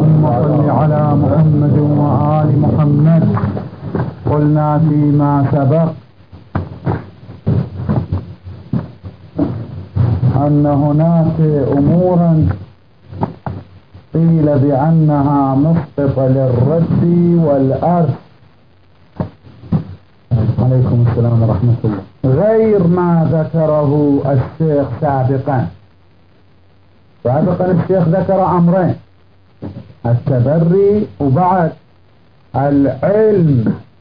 اللهم صل على محمد وآل محمد. قلنا فيما سبق أن هناك أمورا قيل بأنها مسقطة للرد والأرث. عليكم السلام ورحمة الله. غير ما ذكره الشيخ سابقا الشيخ ذكر أمرين: التبري وبعد العلم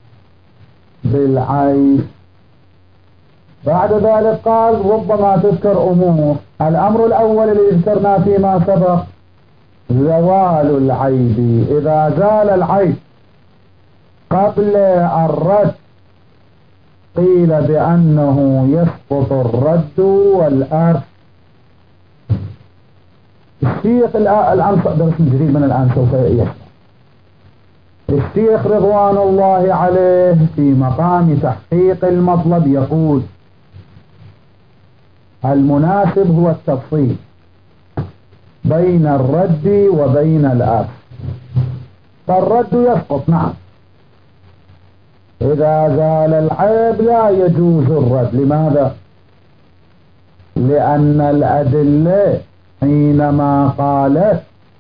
بالعين. بعد ذلك قال ربما تذكر أمور. الأمر الأول اللي ذكرنا فيما سبق زوال العيب. إذا زال العيب قبل الرد قيل بأنه يسقط الرد والأرث. الشيخ الآن درس جديد من الآن سوف يشرح. الشيخ رضوان الله عليه في مقام تحقيق المطلب يقول المناسب هو التفصيل بين الرد وبين الأرث. فالرد يسقط نعم، إذا زال العيب لا يجوز الرد. لماذا؟ لأن الأدلة حينما قالت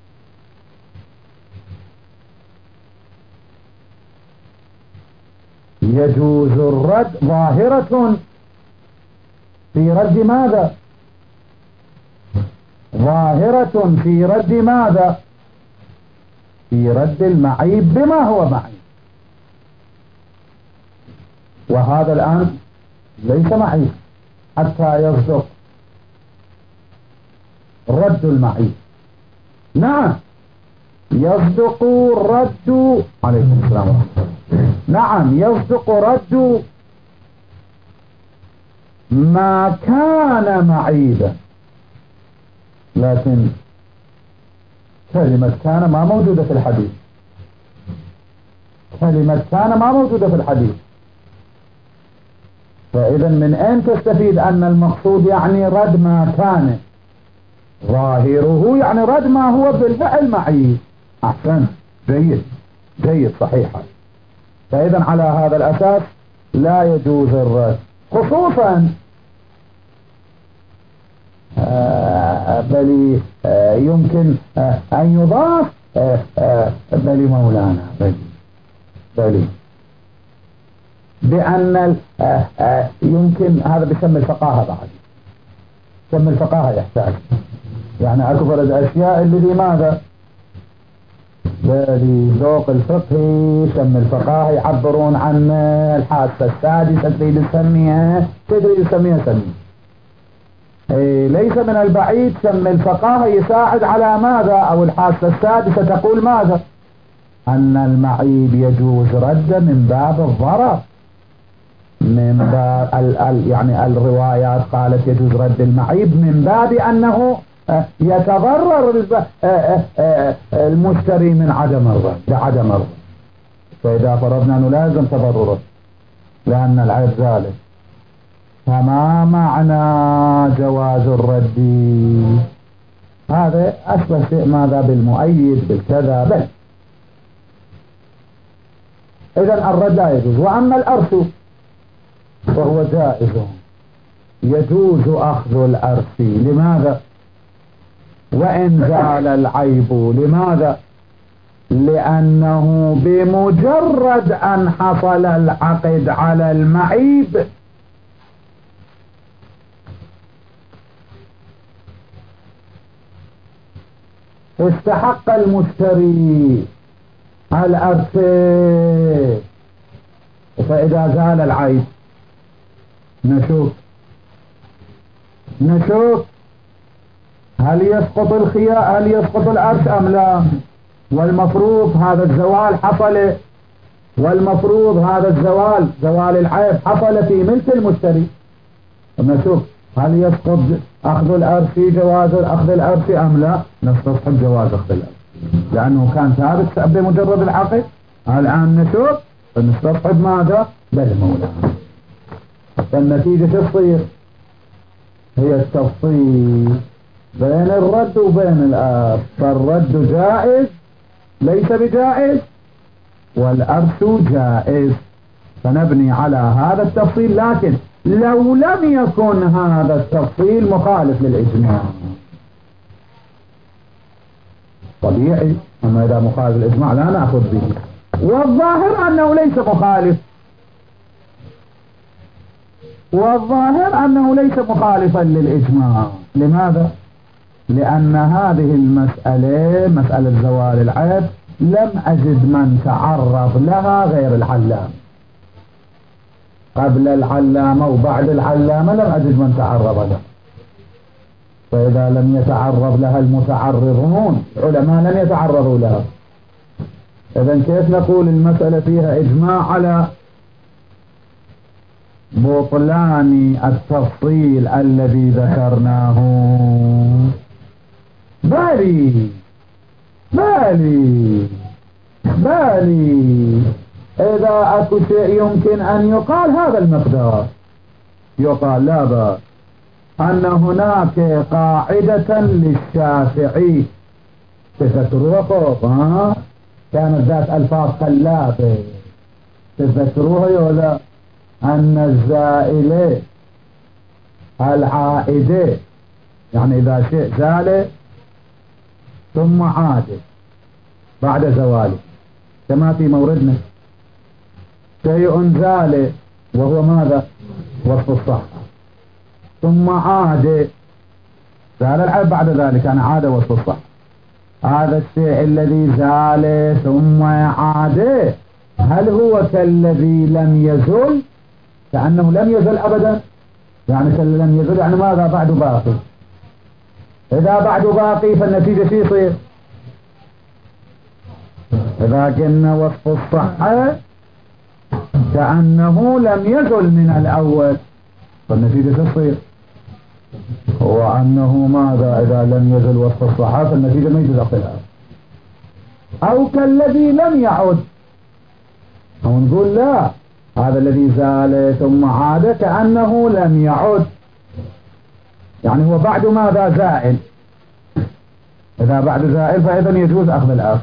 يجوز الرد ظاهرة في رد ماذا؟ ظاهرة في رد ماذا؟ في رد المعيب بما هو معيب. وهذا الآن ليس معيب حتى يصدق رد المعيب. نعم يصدق رد، عليكم السلام ورحمة الله. نعم يصدق رد ما كان معيبا، لكن كلمة كان ما موجودة في الحديث. كلمة كان ما موجودة في الحديث. فإذا من أين تستفيد أن المقصود يعني رد ما كان؟ ظاهره يعني رد ما هو بالفعل معيب. أحسن، جيد صحيح. فإذا على هذا الأساس لا يجوز الرد، خصوصا بل يمكن أن يضاف بل مولانا بل بأن يمكن هذا بسم الفقاهة. بعد سم الفقاهة يحتاج يعني أكبر الأشياء اللي لماذا بذوق الفقهي سم الفقاهة يعبرون عن الحاسة السادسة تريد تسميها سمي. ليس من البعيد سم الفقاهة يساعد على ماذا؟ أو الحاسة السادسة تقول ماذا؟ أن المعيب يجوز رد من باب الضرر، من باب يعني الروايات قالت يجوز رد المعيب من باب أنه يتضرر المشتري من عدم الرد. فإذا فرضنا أنه لازم تضرره لأن العيب ذلك، فما معنى جواز الرد؟ هذا أشبه شيء ماذا بالمؤيد بالكذا. بل إذن الرد لا يجوز. وأما الأرث فهو جائز، يجوز أخذ الأرث. لماذا؟ وإن زال العيب. لماذا؟ لأنه بمجرد أن حصل العقد على المعيب استحق المشتري الأرث. فإذا زال العيب نشوف هل يسقط الأرث أم لا؟ والمفروض هذا الزوال حصل، والمفروض هذا زوال العيب حصل في ملك المشتري. نشوف هل يسقط أخذ الأرث في جواز أخذ الأرث أم لا. نستصحب جواز أخذ الأرث لأنه كان ثابت بمجرد العقد. الآن نشوف نستصحب ماذا؟ بل مولانا. فالنتيجة تصير هي التفصيل بين الرد وبين الأرث. فالرد جائز ليس بجائز والأرث جائز، فنبني على هذا التفصيل. لكن لو لم يكن هذا التفصيل مخالف للإجماع طبيعي، أما إذا مخالف للإجماع لا نأخذ به. والظاهر أنه ليس مخالف، والظاهر أنه ليس مخالفا للإجماع. لماذا؟ لأن هذه المسألة، مسألة زوال العيب، لم أجد من تعرض لها غير العلامة. قبل العلامة وبعد العلامة لم أجد من تعرض لها، فإذا لم يتعرض لها المتعرضون العلماء لم يتعرضوا لها، إذن كيف نقول المسألة فيها إجماع على بطلان التفصيل الذي ذكرناه؟ بالي إذا أكو شيء يمكن أن يقال هذا المقدار، يقال لا بأس أن هناك قاعدة للشافعي تذكروها كانت ذات ألفاظ خلافة، تذكروها ولا؟ أن الزائلة العائدة، يعني إذا شيء زال ثم عاد بعد زواله، كما في موردنا شيء زال وهو ماذا؟ وصف الصحة، ثم عاد، زال العيب بعد ذلك أنا عاد وصف الصحة. هذا الشيء الذي زال ثم عاد هل هو كالذي لم يزل؟ كأنه لم يزل أبدا، يعني كالذي لم يزل يعني ماذا؟ بعد باقي. إذا بعد باقي فالنتيجة شيء يصير؟ إذا كنا وصف الصحة كأنه لم يزل من الأول، فالنتيجة تصير هو أنه ماذا؟ إذا لم يزل وصف الصحة فالنتيجة ما يجوز أخذها. أو كالذي لم يعد، أو نقول لا، هذا الذي زال ثم عاد كأنه لم يعد، يعني هو بعد ماذا؟ زائل. إذا بعد زائل فإذا يجوز أخذ الأخذ.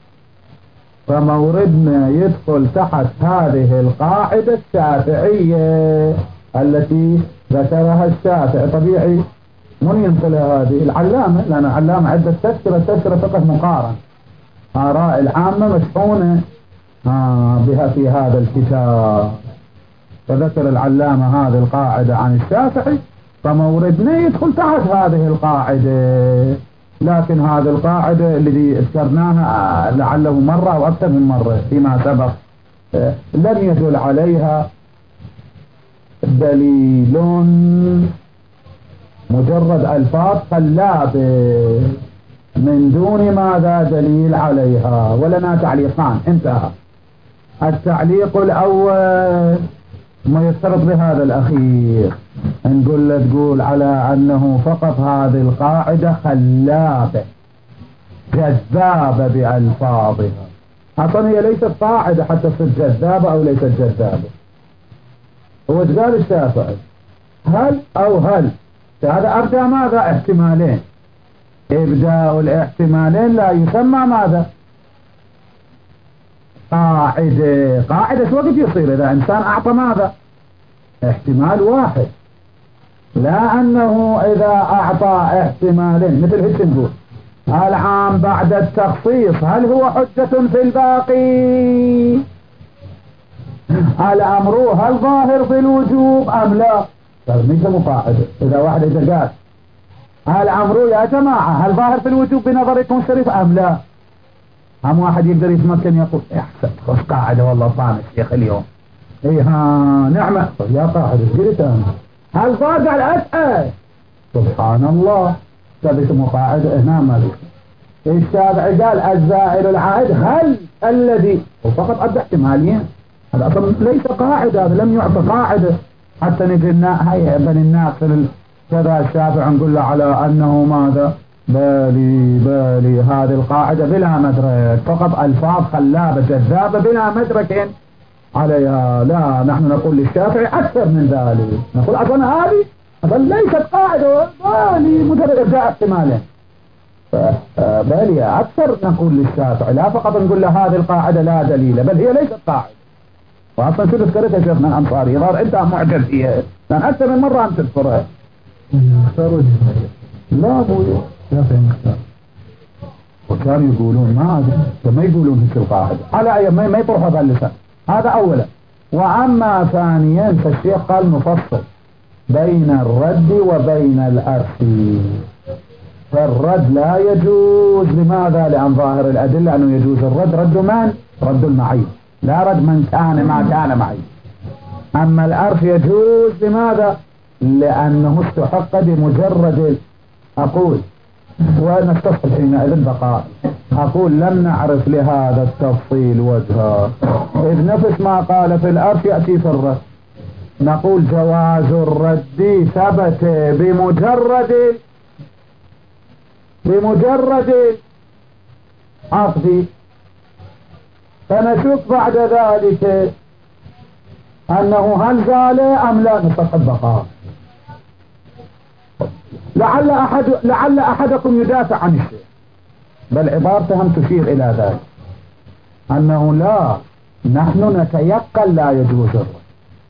فموردنا يدخل تحت هذه القاعدة الشافعية التي ذكرها الشافعي. طبيعي من ينقلها هذه؟ العلامة، لأن العلامة عدة تذكرة فقه مقارن، آراء العامة مشحونة بها في هذا الكتاب، فذكر العلامة هذه القاعدة عن الشافعي، فموردنا يدخل تحت هذه القاعدة. لكن هذه القاعدة التي ذكرناها لعله مرة أو أكثر من مرة فيما سبق لم يدل عليها دليل، مجرد ألفاظ خلابة من دون ماذا؟ دليل عليها. ولنا تعليقان انتهى. التعليق الأول ما يرتبط بهذا الأخير، نقول تقول على أنه فقط هذه القاعدة خلابة جذابة بألفاظها. أصلا هي ليست قاعدة حتى تصير جذابة أو ليست جذابة. هو قال الشافعي هل أو هل، هذا أبدأ ماذا؟ احتمالين. إبداء الاحتمالين لا يسمى ماذا؟ قاعدة شو وقت يصير؟ إذا إنسان أعطى ماذا؟ احتمال واحد، لا أنه إذا أعطى احتمالين مثل هيك نقول العام بعد التخصيص هل هو حجة في الباقي؟ الأمر هل ظاهر في الوجوب أم لا؟ ليس قاعدة. إذا واحد إذا قال الأمر يا جماعة هل ظاهر في الوجوب بنظركم الشريف أم لا؟ هم واحد يقدر يتمكن يقول احسن خص قاعدة والله صامت شيخ اليوم نعمة يا قاعدة قلت أنا هل ظاهر؟ قال أسأل سبحان الله ثبت مقاعدة هنا مالك. الشافعي قال الزائل العائد هل الذي وفقط أدى احتمالين، هذا أصلا ليس قاعدة، هذا لم يعطى قاعدة حتى نقول هيا بني الناس كذا. الشافعي نقول له على أنه ماذا؟ بالي هذه القاعدة بلا مدرك، فقط ألفاظ خلابة جذابة بلا مدرك عليها. لا، نحن نقول للشافعي أكثر من ذلك، نقول أصلا هذه ليست قاعدة، بالي مجرد إبداء احتمالين. بل أكثر نقول للشافعي لا فقط نقول له هذه القاعدة لا دليل، بل هي ليست قاعدة. وأصلا شو ذكرتها شيخنا الأنصاري؟ يظهر أنت معجب فيها لأن أكثر من مرة أنت تذكرها. لا أبوي وكانوا يقولون ما أدري ما يقولون هيك القاعدة على أي ما يطرحوا باللسان. هذا أولا. وأما ثانيا فالشيخ قال نفصل بين الرد وبين الأرث. فالرد لا يجوز. لماذا؟ لأن ظاهر الأدلة أنه يجوز الرد. رد من؟ رد المعيب، لا رد من كان ما كان معيب. أما الأرث يجوز. لماذا؟ لأنه استحق بمجرد. أقول ونستصل حينئذ بقاء. أقول لم نعرف لهذا التفصيل وجها، إذ نفس ما قال في الأرث يأتي في الرد. نقول جواز الرد ثبت بمجرد عقد. فنشوف بعد ذلك أنه هل زال أم لا. نستصل بقاء. لعل أحدكم يدافع عن الشيء، بل عبارتهم تشير إلى ذلك أنه لا، نحن نتيقن لا يجوز الرد.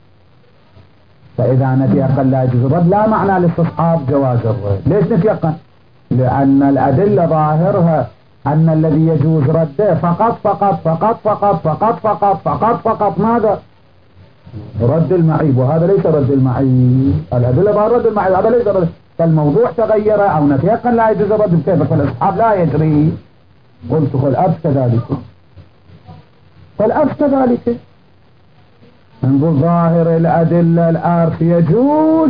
فإذا نتيقن لا يجوز الرد لا معنى لاستصحاب جواز الرد. ليش نتيقن؟ لأن الأدلة ظاهرها أن الذي يجوز رده فقط فقط فقط فقط فقط فقط فقط فقط ماذا؟ رد المعيب، وهذا ليس رد المعيب. الأدلة ظاهر رد المعيب، هذا ليس رد. فالموضوع تغير أو نتيقن لا يجوز الرد بكيف؟ فالإصحاب لا يجري. قلت فالأرث كذلك، فالأرث كذلك. نقول ظاهر الأدلة الأرث يجوز.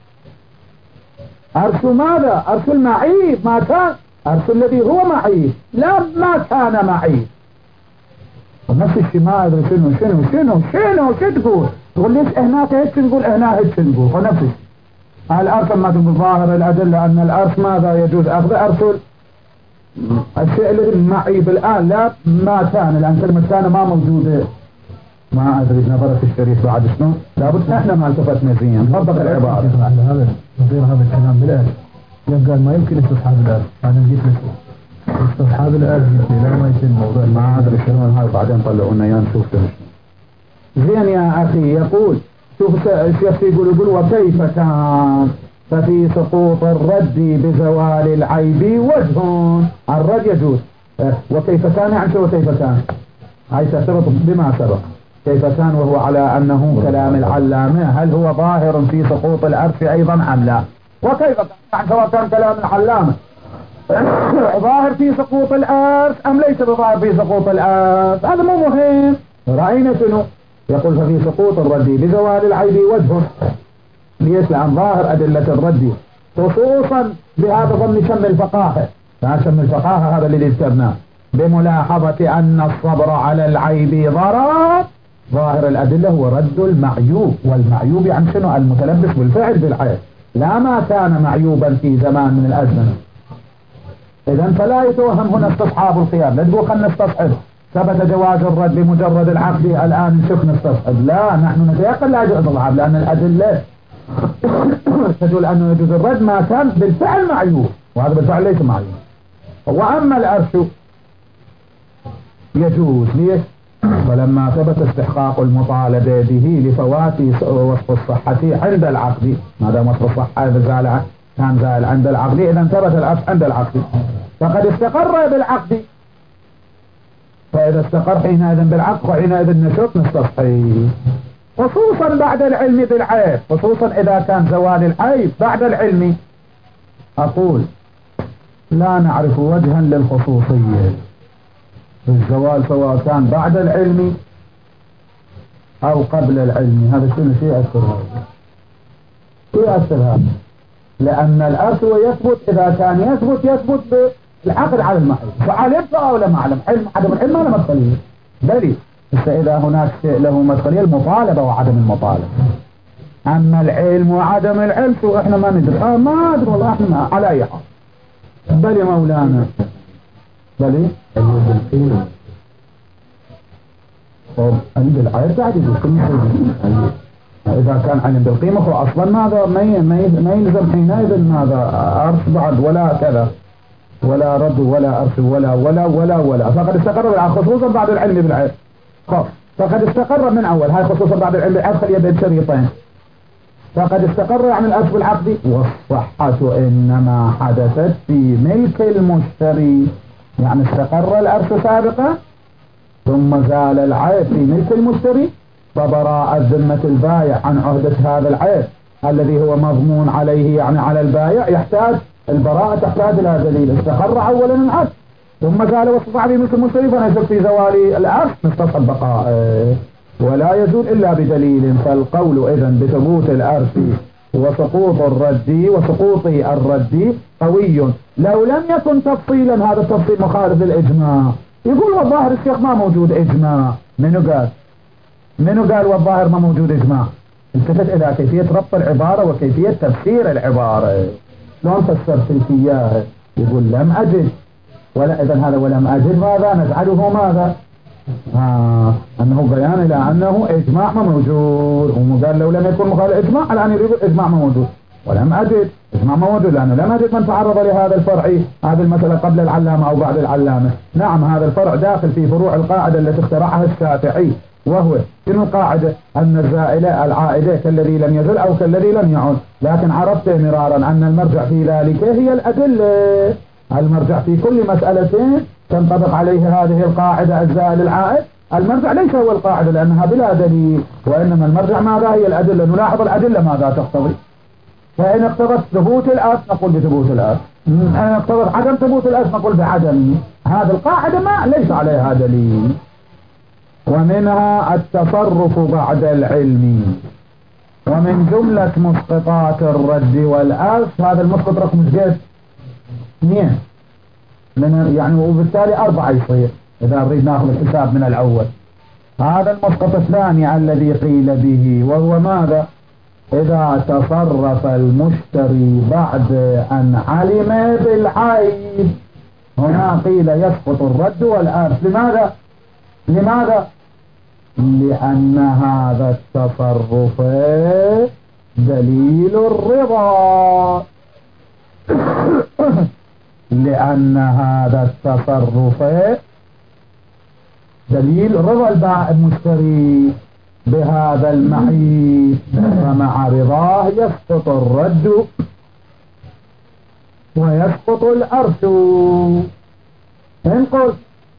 أرث ماذا؟ أرث المعيب ما كان، أرث الذي هو معيب لا ما كان معيب. ونفس الشيء ما أدري شنو تقول؟ تقول ليش هناك هيك نقول هنا هيك نقول. ونفس الشيء الأرث ما تقول ظاهر الأدلة أن الأرث ماذا يجوز أخذ أرث الشيء الذي معيب الآن لا ما كان، لأن كلمة كان ما موجودة. ما أدري نظرة الشريف بعد شنو. لابد احنا ما التفتنا زين نطبق العبارة. هذا نظير هذا الكلام بالآن قال ما يمكن استصحاب الآن. أنا نجيت استصحاب الآن لا ما يصير الموضوع. ما أدري شنو هاي بعدين طلعونا يا نشوف زين يا أخي. يقول شوف الشيخ يقول وكيف كان ففي سقوط الرد بزوال العيب وجه. الرد يجوز. وكيف كان يعني شو كيف كان؟ هاي ترتبط بما سبق. كيف كان وهو على أنه كلام العلامة. هل هو ظاهر في سقوط الأرث أيضا أم لا؟ وكيف كان يعني سواء كان كلام العلامة ظاهر في سقوط الأرث أم ليس بظاهر في سقوط الأرث. هذا مو مهم. رأينا شنو يقول ففي سقوط الرد بزوال العيب وجه. ليش؟ لأن ظاهر أدلة الرد خصوصا بهذا ضمن شم الفقاهة. شم الفقاهة هذا اللي ذكرناه بملاحظة أن الصبر على العيب ضرر. ظاهر الأدلة هو رد المعيوب، والمعيوب يعني شنو؟ المتلبس بالفعل بالعيب، لا ما كان معيوبا في زمان من الأزمنة. إذن فلا يتوهم هنا استصحاب الخيار. لا تقول خلنا نستصحب ثبت جواز الرد بمجرد العقد الآن نشوف نستصحب. لا، نحن نتيقن لا يجوز الرد لأن الأدلة تدل أنه يجوز الرد ما كان بالفعل معيوب، وهذا بالفعل ليس معيوب. وأما الأرث يجوز. ليش؟ فلما ثبت استحقاق المطالبة به لفوات وصف الصحة عند العقد. ما دام وصف الصحة إذا كان زال عند العقد إذا ثبت الأرث عند العقد فقد استقر بالعقد. فإذا استقر حينئذ بالعقد وحينئذ نشوف نستصحي، خصوصا بعد العلم بالعيب، خصوصا إذا كان زوال العيب بعد العلم. أقول لا نعرف وجها للخصوصية في الزوال سواء كان بعد العلم أو قبل العلم. هذا شيء يأثر هذا، يأثر هذا، لأن الأرث يثبت إذا كان يثبت بالعقد على المعلم. فعلمت أو لم أعلم علم عدم العلم ما له مدخلية. بل إذا هناك شيء له مدخلية المطالبة وعدم المطالبة. أما العلم وعدم العلم شو إحنا ما ندري. ما أدري والله إحنا على أي حال. بل يا مولانا بل عند العيب بعد يقول إذا كان علم بالقيمة فأصلا ماذا ما يلزم حينئذ ماذا أرث بعد ولا كذا. ولا رد ولا أرث ولا فقد استقر بالعقد خصوصا بعد العلم بالعيب. فقد استقر من أول، هاي خصوصا بعد العلم بالعيب خليه بين شريطين. فقد استقر يعني الأرث بالعقد، والصحة إنما حدثت في ملك المشتري، يعني استقر الأرث سابقا ثم زال العيب في ملك المشتري، فبراء ذمة البائع عن عهدة هذا العيب الذي هو مضمون عليه يعني على البائع، يحتاج البراءة تحتاج إلى دليل. استقر أولا العقد ثم زال واستطاع في ملك المشتري، فنشك في زوال الأرث نستصحب بقائه ولا يزول إلا بدليل. فالقول إذن بثبوت الأرث وسقوط الرد قوي لو لم يكن تفصيلا. هذا التفصيل مخالف للإجماع. يقول والظاهر الشيخ ما موجود إجماع. منو قال والظاهر ما موجود إجماع؟ التفت إلى كيفية ربط العبارة وكيفية تفسير العبارة. شلون فسرت إياه؟ يقول لم أجد، ولا إذن هذا ولم أجد ماذا نجعله ماذا؟ أنه بيان إلى أنه إجماع ما موجود. وقال لو لم يكن مخالف إجماع الآن يريد إجماع ما موجود، ولم أجد إجماع ما موجود لأنه لم أجد من تعرض لهذا الفرع هذه المسألة قبل العلامة أو بعد العلامة. نعم هذا الفرع داخل في فروع القاعدة التي اخترعها الشافعي، وهو شنو القاعدة؟ أن الزائلة العائدة كالذي لم يزل أو كالذي لم يعد. لكن عرفت مرارا أن المرجع في ذلك هي الأدلة. المرجع في كل مسألة تنطبق عليه هذه القاعدة الزائل العائد، المرجع ليس هو القاعدة لأنها بلا دليل، وإنما المرجع ماذا؟ هي الأدلة. نلاحظ الأدلة ماذا تقتضي. فإن اقتضت ثبوت الأرث نقول بثبوت الأرث، إن اقتضت عدم ثبوت الأرث نقول بعدم. هذه القاعدة ما ليس عليها دليل. ومنها التصرف بعد العلم. ومن جملة مسقطات الرد والأرث هذا المسقط رقم جد 2 يعني، وبالتالي 4 يصير إذا نريد ناخذ الحساب من الأول. هذا المسقط الثاني الذي قيل به، وهو ماذا؟ إذا تصرف المشتري بعد أن علم بالعيب. هنا قيل يسقط الرد والأرث. لماذا؟ لأن هذا التصرف دليل الرضا. لأن هذا التصرف دليل رضا المشتري بهذا المعيب، فمع رضاه يسقط الرد ويسقط الأرث. إن قلت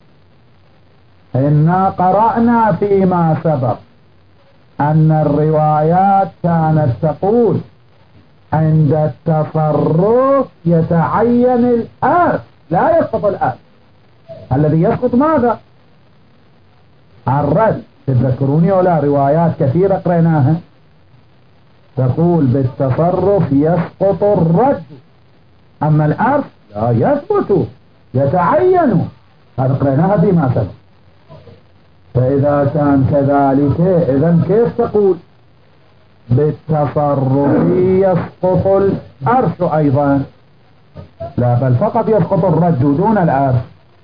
إنا قرأنا فيما سبق أن الروايات كانت تقول عند التصرف يتعين الأرث لا يسقط الأرث. الذي يسقط ماذا؟ الرد. تذكروني ولا روايات كثيرة قرأناها تقول بالتصرف يسقط الرد، أما الأرث لا يثبت يتعين. هذا قرأناها فيما سبق. فإذا كان كذلك إذن كيف تقول بالتصرف يسقط الأرث أيضا؟ لا، بل فقط يسقط الرد دون الأرث.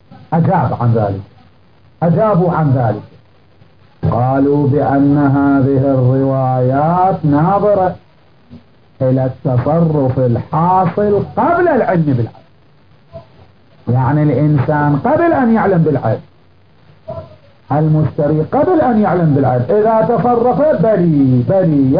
أجابوا عن ذلك قالوا بأن هذه الروايات ناظرة إلى التصرف الحاصل قبل العلم بالعيب. يعني الإنسان قبل أن يعلم بالعيب، المشتري قبل أن يعلم بالعيب إذا تصرف بلي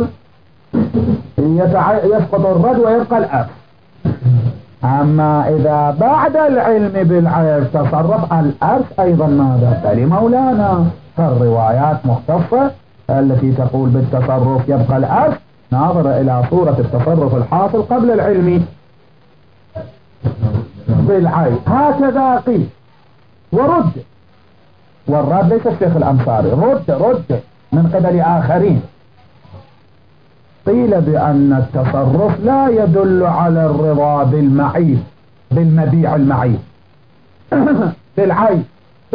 يسقط الرد ويبقى الأرث. أما إذا بعد العلم بالعيب تصرف الأرث أيضا ماذا؟ بلي مولانا. فالروايات مختصة التي تقول بالتصرف يبقى الأرث ناظرة إلى صورة التصرف الحاصل قبل العلم بالعيب. هكذا قيل ورد، والرد ليس الشيخ الأنصاري، رد من قبل آخرين. قيل بأن التصرف لا يدل على الرضا بالمبيع المعيب بالعيب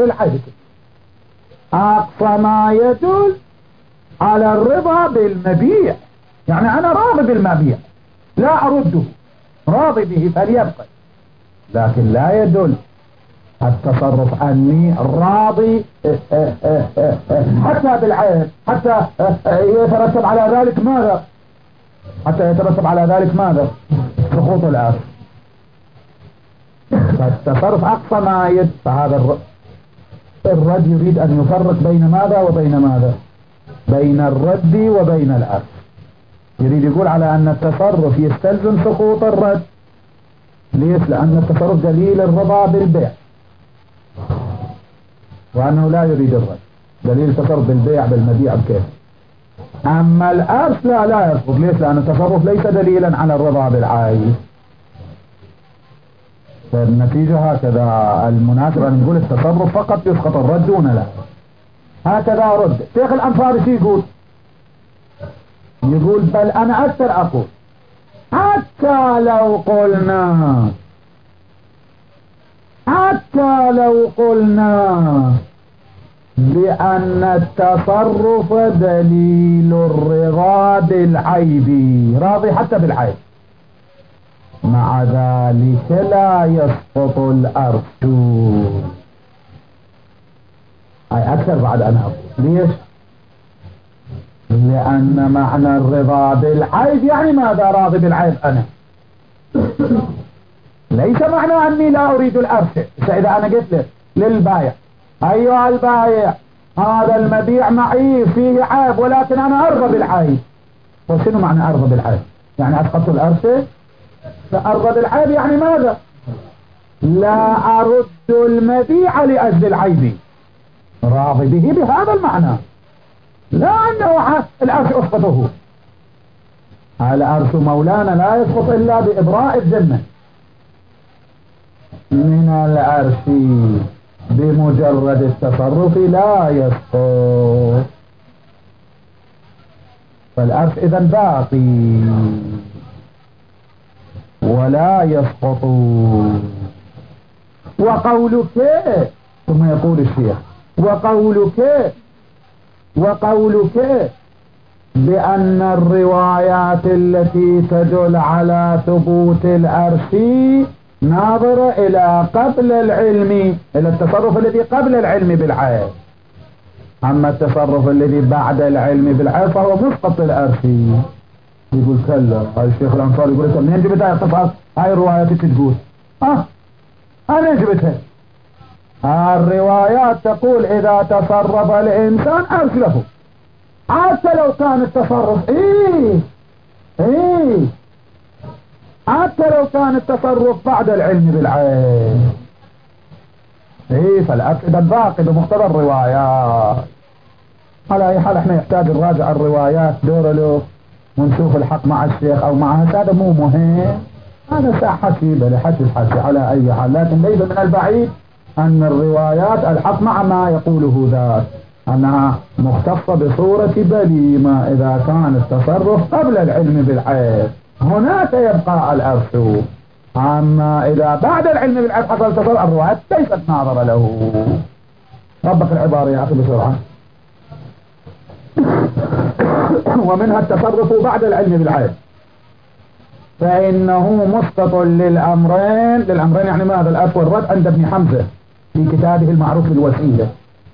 أقصى ما يدل على الرضا بالمبيع. يعني أنا راضي بالمبيع لا أرده، راضي به فليبقى، لكن لا يدل التصرف أني راضي حتى بالعيب، حتى يترتب على ذلك ماذا؟ سقوط الأرث. فالتصرف أقصى ما فهذا الرد يريد أن يفرق بين ماذا وبين ماذا؟ بين الرد وبين الأخذ. يريد يقول على أن التصرف يستلزم سقوط الرد. ليش؟ لأن التصرف دليل الرضا بالبيع، وأنه لا يريد الرد. دليل التصرف بالبيع بالمبيع بكيف. أما الأرث لا يسقط. ليش؟ لأن التصرف ليس دليلا على الرضا بالعين. فالنتيجة هكذا. المناسب أن نقول التصرف فقط يسقط الرد دون لا. هكذا رد شيخ الأنصاري. شو يقول بل أنا أكثر أقول حتى لو قلنا بأن التصرف دليل الرضا بالعيب، راضي حتى بالعيب، مع ذلك لا يسقط الأرث. أي أكثر بعد أن أقول. ليش؟ لأن معنى الرضا بالعيب يعني ماذا؟ راضي بالعيب أنا، ليس معنى أني لا أريد الأرث. إذا أنا قلت لك للبايع أيها البايع هذا المبيع معي فيه عيب ولكن أنا أرضى بالعيب، وشنو معنى أرضى بالعيب؟ يعني أسقط الأرث؟ أرضى بالعيب يعني ماذا؟ لا أرد المبيع لأجل العيب، راضي به بهذا المعنى، لا أنه الأرث أسقطه. الأرث مولانا لا يسقط إلا بإبراء الذمة من الأرث، بمجرد التصرف لا يسقط. فالأرث إذن باقي ولا يسقط. وقولك، ثم يقول الشيخ وقولك بأن الروايات التي تدل على ثبوت الأرث ناظرة إلى قبل العلم، إلى التصرف الذي قبل العلم بالعيب، أما التصرف الذي بعد العلم بالعيب فهو مسقط الأرث. يقول كلا. هاي الشيخ الأنصاري يقول لك منين جبتها اختصاص هاي الروايات تقول أنا جبتها. الروايات تقول إذا تصرف الإنسان أرث له، حتى لو كان التصرف حتى لو كان التصرف بعد العلم بالعين. فالأرث إذا باقي بمقتضى الروايات. على أي حال احنا يحتاج نراجع الروايات دورله ونشوف الحق مع الشيخ أو معها، هذا مو مهم، هذا ساعة حكي بل حكي على أي حال. لكن ليس من البعيد أن الروايات الحق مع ما يقوله ذات أنها مختصة بصورة بليمة إذا كان التصرف قبل العلم بالعيب، هناك يبقى الأرث. أما إذا بعد العلم بالعيب حصل تصرف الروايات ليست ناظرة له. ربك العبارة يا أخي بسرعة. ومنها التصرف بعد العلم بالعيب فإنه مسقط للأمرين يعني ماذا؟ الأرث والرد عند ابن حمزة في كتابه المعروف بالوسيلة.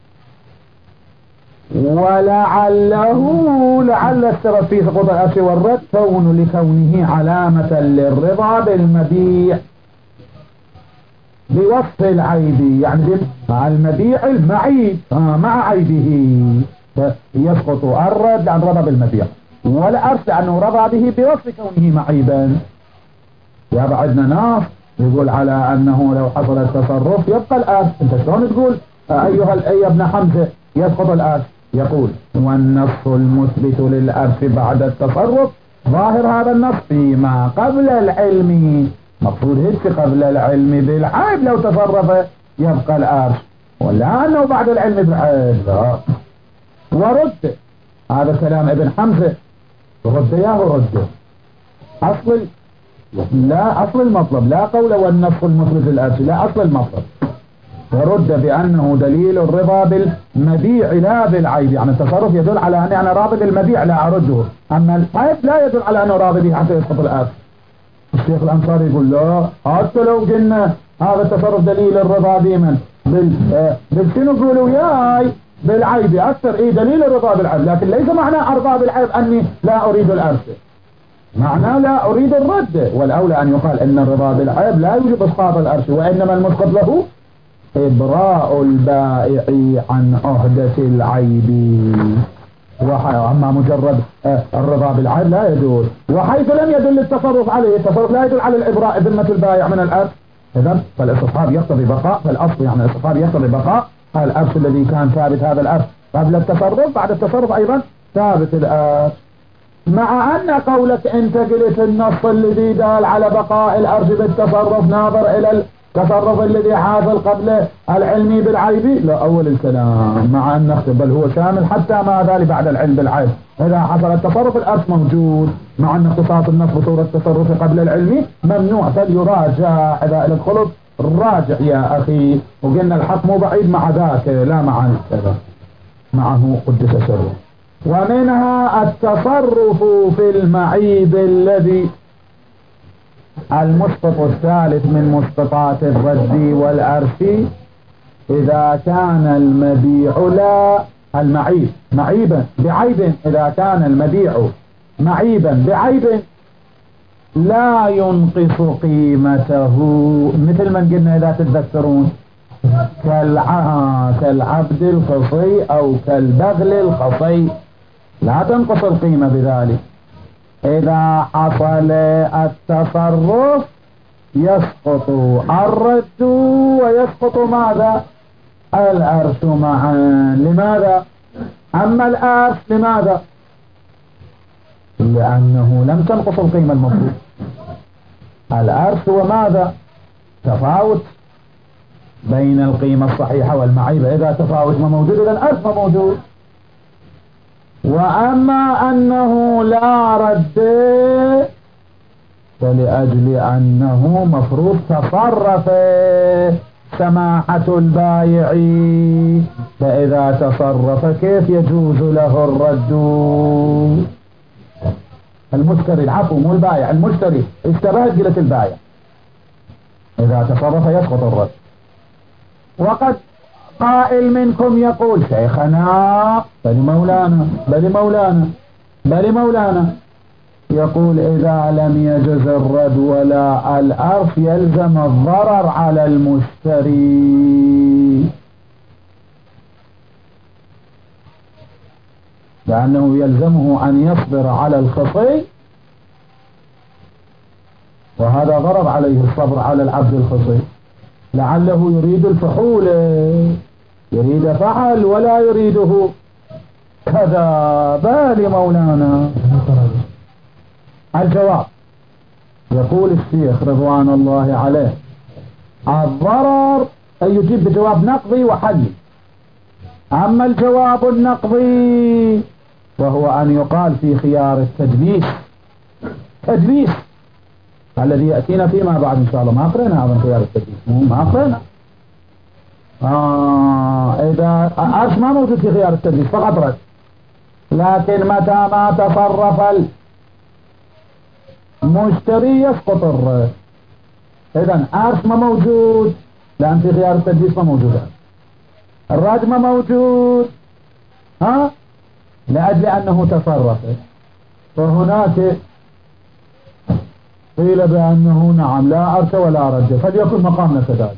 لعل السبب في سقوط الأرث والرد لكونه علامة للرضا بالمبيع بوصف العيب، يعني مع المبيع المعيب مع عيبه يسقط الرد عن رضا بالمبيع، والأرث لأنه رضى به بوصف كونه معيبا. يبعدنا ناس يقول على أنه لو حصل التصرف يبقى الأرث. انت شلون تقول أيها ابن حمزة يسقط الأرث؟ يقول والنص المثبت للأرث بعد التصرف ظاهر هذا النص فيما قبل العلم، مقصود هيك قبل العلم بالعيب لو تصرف يبقى الأرث، ولا أنه بعد العلم بالعيب لا. ورد هذا كلام ابن حمزة، رد أصل المطلب لا قول والنص المثبت للأرث، لا أصل المطلب. ورد بأنه دليل الرضا بالمبيع لا بالعيب، يعني التصرف يدل على أن أنا راضي بالمبيع لا أرده، أما العيب لا يدل على أنه راضي به حتى يسقط الأرث. الشيخ الأنصاري يقول لا، حتى لو قلنا هذا التصرف دليل الرضا بمن بالشنو قولوا ياي بالعيب أكثر، دليل الرضا بالعيب، لكن ليس معنى أرضى بالعيب أني لا أريد الأرث. معناه لا أريد الرد، والأولى أن يقال إن الرضا بالعيب لا يوجب إسقاط الأرش، وإنما المسقط له إبراء البائع عن عهدة العيب. وأما مجرد الرضا بالعيب لا يدل، وحيث لم يدل التصرف عليه، التصرف لا يدل على الإبراء ذمة البائع من الأرش، إذن فالاستصحاب يقتضي بقاء، فالأصل يعني الاستصحاب يقتضي بقاء الأرش الذي كان ثابت هذا الأرش قبل التصرف، بعد التصرف أيضا ثابت الأرش. مع أن قولك أنت قلت النص الذي دال على بقاء الأرش بالتصرف ناظر إلى التصرف الذي حاصل قبل العلم بالعيب، لا أول الكلام مع أن نختم، بل هو شامل حتى ما ذلك بعد العلم بالعيب. إذا حصل التصرف الأرش موجود، مع أن اختصاص النص بصورة التصرف قبل العلم ممنوع، فليراجع إذا إلى الخلط راجع يا أخي، وقلنا الحق مو بعيد مع ذاك لا مع كذا معه قدس سره. ومنها التصرف في المعيب الذي المسقط الثالث من مسقطات الرد والأرش، إذا كان المبيع لا المعيب معيبا بعيب، إذا كان المبيع معيبا بعيب لا ينقص قيمته، مثل ما قلنا إذا تتذكرون كالعبد الخصي أو كالبغل الخصي لا تنقص القيمة بذلك. إذا حصل التصرف يسقط الرد ويسقط ماذا؟ الأرش معا. لماذا؟ أما الأرش لماذا؟ لأنه لم تنقص القيمة المفروض. الأرش هو ماذا؟ تفاوت بين القيمة الصحيحة والمعيبة، إذا تفاوت ما موجود إذا الأرش ما موجود. وأما أنه لا رد فلأجل أنه مفروض تصرف سماحة البائع، فإذا تصرف كيف يجوز له الرد؟ المشتري العفو مو البائع، المشتري اشترى قلة البائع، إذا تصرف يسقط الرد. وقد قائل منكم يقول شيخنا بل مولانا يقول إذا لم يجز الرد ولا الأرش يلزم الضرر على المشتري، لأنه يلزمه أن يصبر على الخصي، وهذا ضرر عليه الصبر على العبد الخصي، لعله يريد الفحول، يريد فعل ولا يريده كذا. بل مولانا الجواب يقول الشيخ رضوان الله عليه الضرر أن يجيب بجواب نقضي وحلي. أما الجواب النقضي وهو أن يقال في خيار التدليس الذي يأتينا فيما بعد إن شاء الله. ما قرأنا هذا خيار التدليس، ما قرأنا. إذا أرش ما موجود في خيار التدليس فقط رد، لكن متى ما تصرف المشتري يسقط الرد. إذن أرش ما موجود لأن في خيار التدليس ما موجود، الرد ما موجود لأجل أنه تصرف. فهناك قيل بأنه نعم لا أرش ولا رد، فليكن مقامنا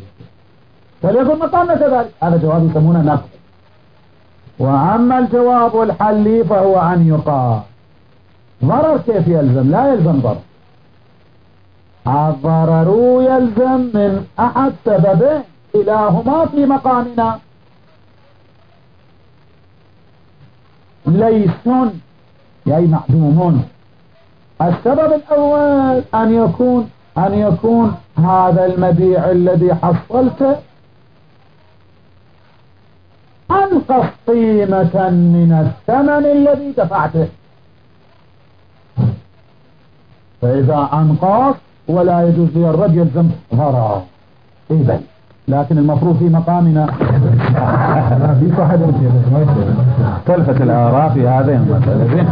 كذلك، هذا جواب يسمونه نقض. وأما الجواب الحلي فهو أن يقال ضرر كيف يلزم؟ لا يلزم ضرر، الضرر يلزم من أحد سببين كلاهما في مقامنا، ليس أي معدوم. السبب الأول أن يكون هذا المبيع الذي حصلته أنقص قيمة من الثمن الذي دفعته، فإذا أنقص ولا يجوز لي الرد يلزم ضرر. إذن لكن المفروض في مقامنا تلفت الآراء في هذين المسألتين.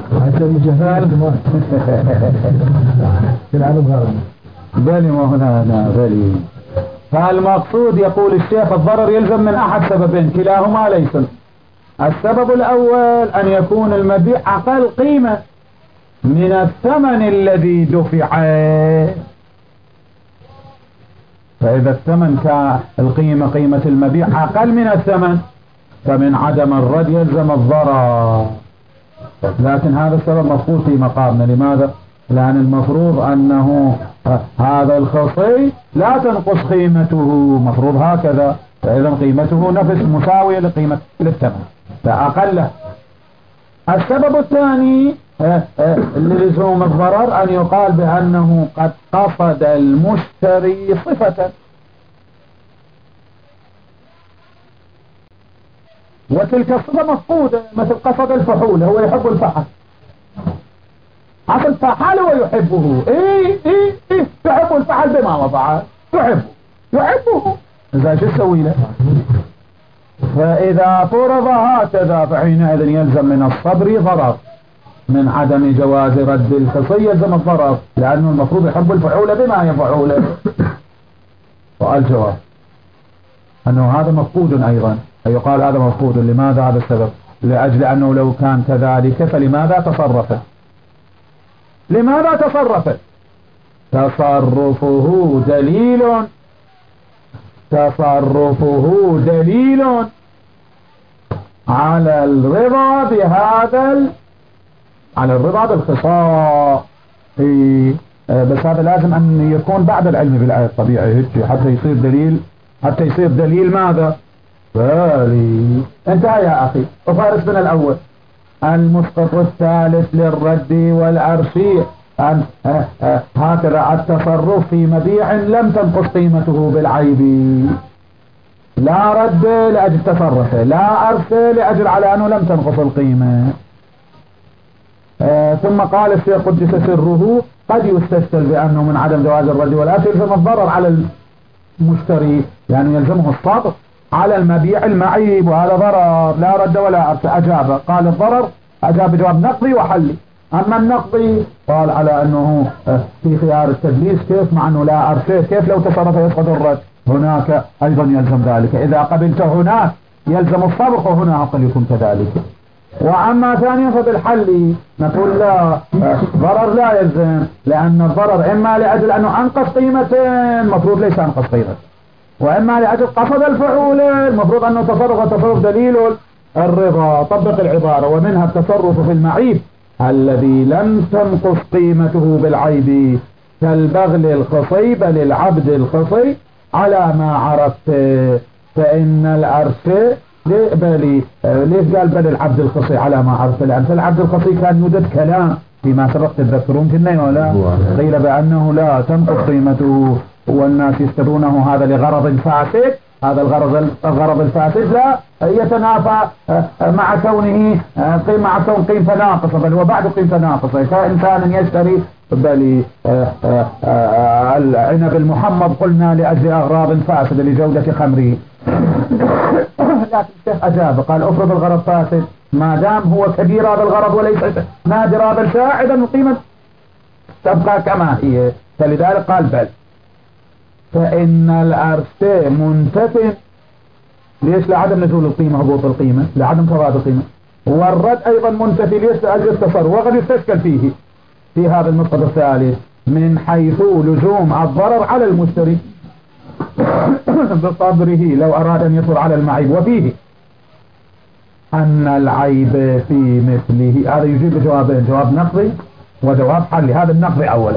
بلي مولانا بلي. فالمقصود يقول الشيخ الضرر يلزم من أحد سببين كلاهما ليس. السبب الأول أن يكون المبيع أقل قيمة من الثمن الذي دفع. فإذا الثمن كالقيمة قيمة المبيع أقل من الثمن فمن عدم الرد يلزم الضرر، لكن هذا السبب مفقود في مقامنا. لماذا؟ لأن المفروض أنه هذا الخصي لا تنقص قيمته، مفروض هكذا، فإذا قيمته نفس مساوية لقيمة للثمن فأقل. السبب الثاني للزوم الضرر أن يقال بأنه قد قصد المشتري صفة، وتلك الصفة مفقودة، مثل قصد الفحول، هو يحب الفحل، أصل فحل ويحبه، يحب الفحل بما وضعه، يحبه إذا شو تسوي له؟ فإذا فرض هكذا فحينئذ يلزم من الصبر ضرر، من عدم جواز رد الخصي يلزم الضرر، لأنه المفروض يحب الفعول بما يفعله. والجواب أنه هذا مفقود أيضا، يقال هذا مفقود. لماذا؟ هذا السبب لأجل أنه لو كان كذلك فلماذا تصرف؟ لماذا تصرف؟ تصرفه دليل على الرضا بهذا على الرضا بالخصاء. بس هذا لازم أن يكون بعد العلم بالآية الطبيعي حتى يصير دليل ماذا؟ بالي. انتهى يا أخي. وفارس من الأول. المسقط الثالث للرد والأرشيع أن هكذا التصرف في مبيع لم تنقص قيمته بالعيب، لا رد لأجل تصرفه، لا أرش لأجل على أنه لم تنقص القيمة. ثم قال الشيخ قدس سره قد يستشكل بأنه من عدم جواز الرد والأرش يلزم الضرر على المشتري، يعني يلزمه الصبر على المبيع المعيب، وهذا ضرر لا رد ولا أرش. أجاب قال الضرر أجاب جواب نقضي وحلي. أما النقضي قال على أنه في خيار التدليس كيف، مع أنه لا أرشيه كيف لو تصرف يسقط الرد، هناك أيضا يلزم ذلك. إذا قبلت هناك يلزم الصبر وهنا قد يكون كذلك. وأما ثانيا فبالحل نقول لا، ضرر لا يلزم، لأن الضرر إما لأجل أنه أنقص قيمتين مفروض ليس أنقص قيمة، وإما لأجل قصد الفعول المفروض أنه تصرف دليل الرضا. طبق العبارة ومنها التصرف في المعيب الذي لم تنقص قيمته بالعيب كالبغل الخصي بل العبد الخصي على ما عرفت. فإن الأرش ليش قال بل العبد الخصي على ما عرفت؟ لأن في العبد الخصي كان يوجد كلام فيما سبق تذكرون كنا ولا قيل بأنه لا تنقص قيمته والناس يشترونه هذا لغرض فاسد. هذا الغرض الفاسد لا يتنافى مع كونه مع كون قيمة ناقصة، بل هو بعد قيمة ناقصة. كإنسان يشتري بل العنب المحمض قلنا لأجل أغراض فاسدة لجودة خمره، لكن الشيخ أجاب قال أفرض الغرض فاسد ما دام هو كبير هذا الغرض وليس نادر هذا الساعدا القيمة تبقى كما هي، فلذلك قال بل. فإن الأرش منتفٍ ليش؟ لعدم نزول القيمة هبوط القيمة، لعدم تضاد القيمة. والرد أيضا منتفي ليش؟ لأجل التصرف، وقد يستشكل فيه في هذا النقطة الثالث من حيث لزوم الضرر على المشتري بصبره لو أراد أن يصر على المعيب، وفيه أن العيب في مثله. هذا يجيب بجوابين، جواب نقضي وجواب حلي. هذا النقضي أولا.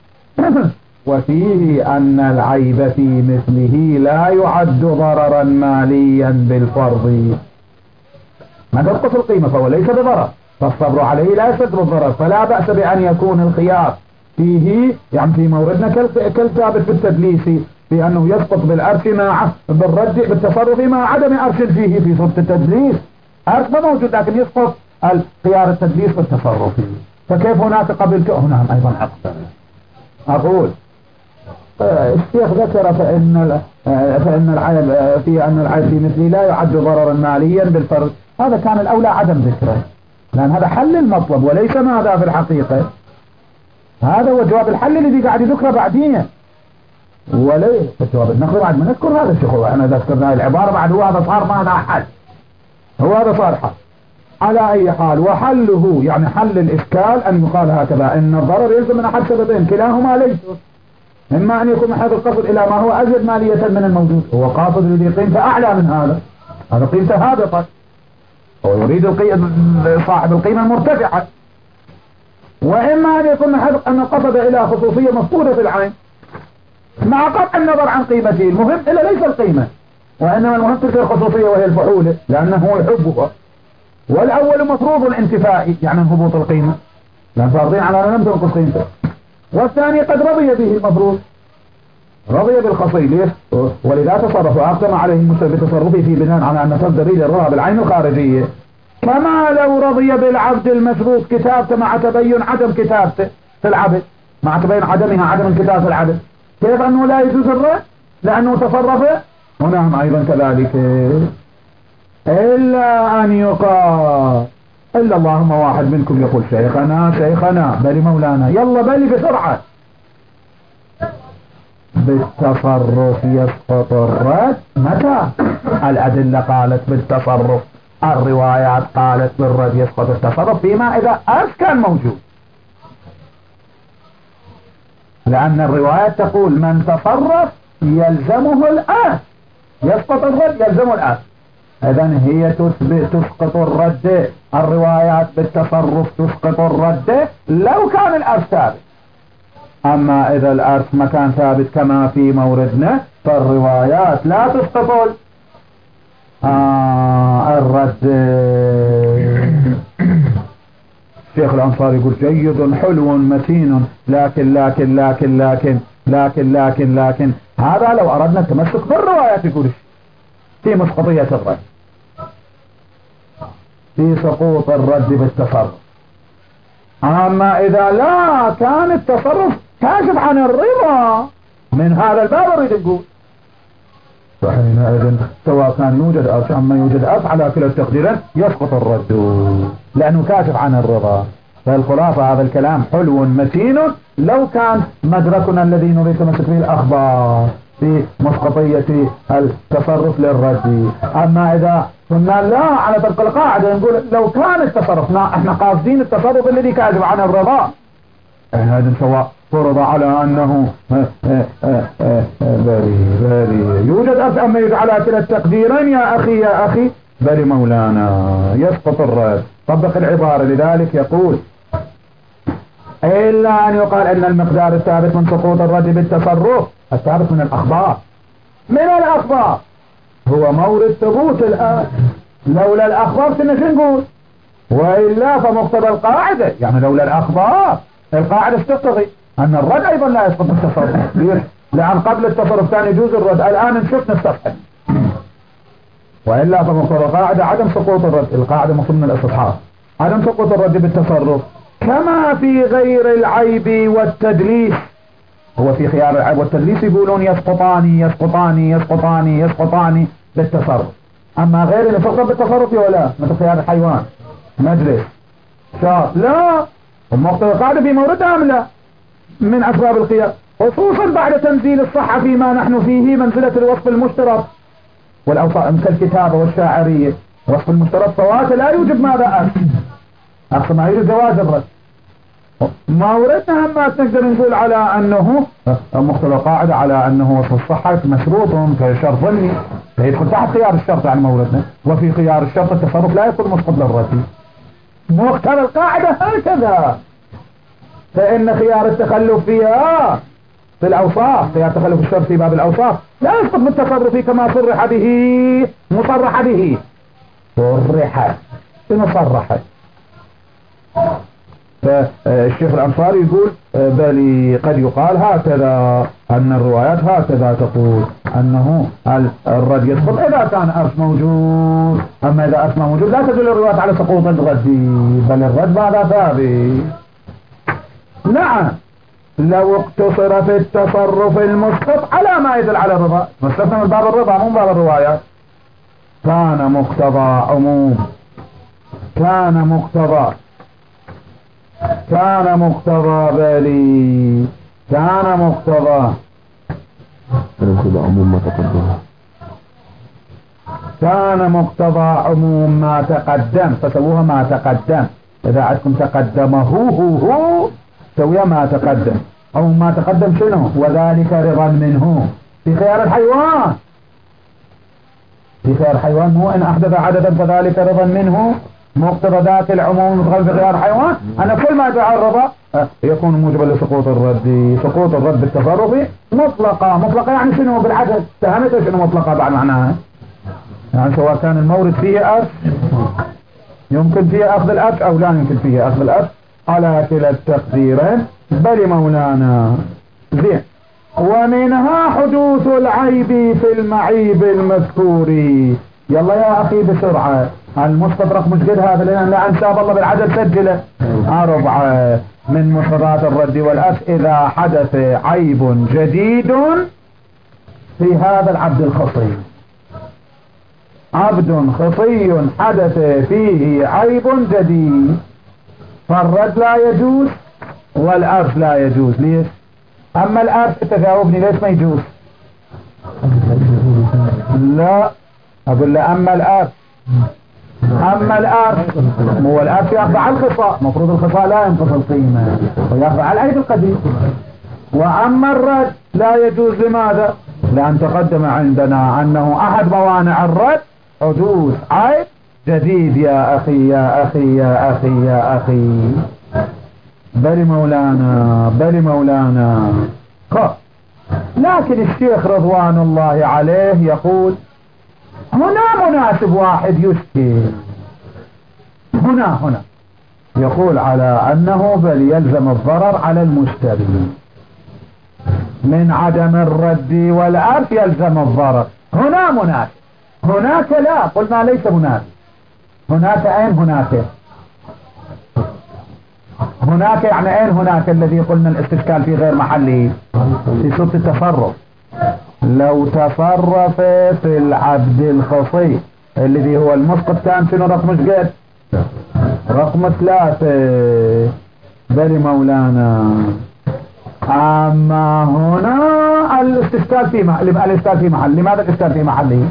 وفيه أن العيب في مثله لا يعد ضررا ماليا بالفرض، ما تنقص القيمة فهو ليس بضرر، فالصبر عليه لا يسد بالضرر، فلا بأس بأن يكون الخيار فيه يعني في موردنا كالثابت في التدليس في أنه يسقط بالأرش مع بالرد بالتصرف مع عدم أرش فيه في صورة التدليس. أرش ما موجود لكن يسقط الخيار التدليس بالتصرف. فكيف هناك قبلت هنا أيضا أقصر. أقول الشيخ ذكر فإن العيب في مثله لا يعد ضررا ماليا بالفرض. هذا كان الأولى عدم ذكره، لأن هذا حل المطلب وليس ماذا في الحقيقة. هذا هو جواب الحل الذي قاعد يذكره بعدين، وليس جواب النقل بعد ما نذكر هذا الشيخ. احنا ذكرنا العبارة بعد هو هذا صار ماذا حل، هو هذا صار حل. على أي حال. وحله يعني حل الإشكال أن يقال هكذا إن الضرر يلزم من أحد سببين كلاهما ليس، إما أن يكون محل القصد إلى ما هو أزيد مالية من الموجود، هو قاصد لذي قيمة أعلى من هذا قيمته هابطة، هو يريد صاحب القيمة المرتفعة. وإما أن يكون محل أن القصد إلى خصوصية مفقودة في العين مع قطع النظر عن قيمته، المهم إلا ليس القيمة، وإنما المهم تلك الخصوصية وهي الفحولة لأنه يحبها. والأول مفروض الانتفاء يعني هبوط القيمة، لأن فارضين على أن لم تنقص قيمته. والثاني قد رضي به المفروض، رضي بالخصي ولذا تصرف وأقسم عليه المشتري بتصرفه في بناء على أن تصدري للرغب بالعين الخارجية، كما لو رضي بالعبد المشروط كتابته مع تبين عدم كتابته في العبد، مع تبين عدمها عدم الكتاب في العبد، كيف أنه لا يجوز الرد لأنه تصرف هنا أيضا كذلك. إلا أن يقال إلا اللهم واحد منكم يقول شيخنا بل مولانا يلا بل بسرعة، بالتصرف يسقط الرد. متى؟ الأدلة قالت بالتصرف، الروايات قالت بالرد يسقط التصرف فيما إذا كان موجود، لأن الروايات تقول من تصرف يلزمه الآن، يسقط الرد يلزمه الآن. إذن هي تسقط الرد، الروايات بالتصرف تسقط الرد لو كان الأرث ثابت. أما إذا الأرث ما كان ثابت كما في موردنا فالروايات لا تسقط الرد. الشيخ الأنصاري يقول جيد حلو متين لكن هذا لو أردنا التمسك بالروايات يقول في مسقطية الرد، في سقوط الرد بالتصرف. أما إذا لا كان التصرف كاشف عن الرضا من هذا الباب أريد نقول فحينئذ سواء كان يوجد أرث أم ما يوجد أرث على كلا التقديرين يسقط الرد لأنه كاشف عن الرضا. فالخلاصة هذا الكلام حلو متين لو كان مدركنا الذي نريد تمسك به الأخبار في مسقطية التصرف للرد. أما إذا قلنا لا على طبق القاعدة نقول لو كان التصرف احنا قاصدين التصرف الذي كاشف عن الرضا، هذا سواء فرض على أنه بلي يوجد أرث أما يوجد على كلا التقديرين يا أخي بل مولانا يسقط الرد. طبق العبارة لذلك يقول إلا أن يقال أن المقدار الثابت من سقوط الرد بالتصرف الثابت من الأخبار هو مورد ثبوت الآن، لولا الأخبار كنا شو نقول؟ وإلا فمقتضى القاعدة يعني لولا الأخبار القاعدة تقتضي أن الرد أيضا لا يسقط بالتصرف، لأن قبل التصرف كان يجوز الرد، الآن شفنا الصفحة. وإلا فمقتضى القاعدة عدم سقوط الرد، القاعدة مفهوم من الاستصحاب عدم سقوط الرد بالتصرف كما في غير العيب والتدليس. هو في خيار العيب والتدليس يقولون يسقطان بالتصرف، أما غير اللي فقط بالتصرف ولا مثل خيار الحيوان مجلس شاط لا، ومقتضى القاعدة في موردها أم لا من أسباب القياس، خصوصا بعد تنزيل الصحة فيما نحن فيه منزلة الوصف المشترك والأوصاف كالكتابة والشاعرية. وصف المشترك فوات لا يوجب ماذا أقصى ما يوجد جواز الرد. ما وردنا هم نقدر نقول على أنه مقتضى قاعدة على أنه وصف الصحة مشروط كشرط ظني يدخل تحت خيار الشرط عن موردنا، وفي خيار الشرط التصرف لا يكون مسقط للرد. مقتضى القاعدة هكذا، فإن خيار التخلف فيها في الأوصاف، خيار تخلف الشرط في باب الأوصاف لا يسقط بالتصرف كما صرح به مصرح. فالشيخ الأنصاري يقول بل قد يقال هكذا أن الروايات هكذا تقول أنه الرد يسقط إذا كان أرث موجود، أما إذا أرث موجود لا تدل الروايات على سقوط الرد، بل الرد ماذا ثابت. نعم لو اقتصر في التصرف المسقط على ما يدل على الرضا، مستثنى من باب الرضا مو من باب الروايات، كان مقتضى عموم، كان مقتضى عموم ما تقدم، كان مقتضى عموم ما تقدم فسووها ما تقدم. إذا عندكم تقدمه هو سويها ما تقدم. عموم ما تقدم شنو؟ وذلك رضا منه في خيار الحيوان. في خيار الحيوان مو إن أحدث عددا فذلك رضا منه مقتضى ذات العموم مدخل في خيار الحيوان. أنا كل ما دعا الرضا يكون موجبا لسقوط الرد. سقوط الرد التصرفي مطلقة. مطلقة يعني شنو بالعدد؟ فهمت شنو مطلقة بعد معناها؟ يعني سواء كان المورد فيه أرش يمكن فيه أخذ الأرش أو لا يمكن فيه أخذ الأرش على كلا التقديرين. بل مولانا زين. ومنها حدوث العيب في المعيب المذكور. يلا يا أخي بسرعة المستطرق مش قد هذا لأن إن شاء الله بالعدد سجله 4 من مفردات الرد والأف. إذا حدث عيب جديد في هذا العبد الخصي. عبد خصي حدث فيه عيب جديد فالرد لا يجوز والأرش لا يجوز. ليش؟ أما الأرش تجاوبني ليش ما يجوز؟ لا أقول له أما الأرش هو الأرش يأخذ على الخصاء. مفروض الخصاء لا ينقص القيمة ويأخذ على العيب القديم. وأما الرد لا يجوز. لماذا؟ لأن تقدم عندنا أنه أحد موانع الرد حدوث عيب جديد. يا أخي يا أخي يا أخي يا أخي بل مولانا لكن الشيخ رضوان الله عليه يقول هنا مناسب واحد يشكي. هنا يقول على أنه بل يلزم الضرر على المشتري من عدم الرد والأرث يلزم الضرر. هنا مناسب هناك لا. قلنا ليس مناسب. هناك أين هناك يعني أين هناك الذي قلنا الاستشكال في غير محله في صورة التصرف. لو تصرف في العبد الخصي الذي هو المسقط كان شنو رقم قد رقم 3. بل مولانا أما هنا الاستشكال في محل. لماذا الاستشكال في محله؟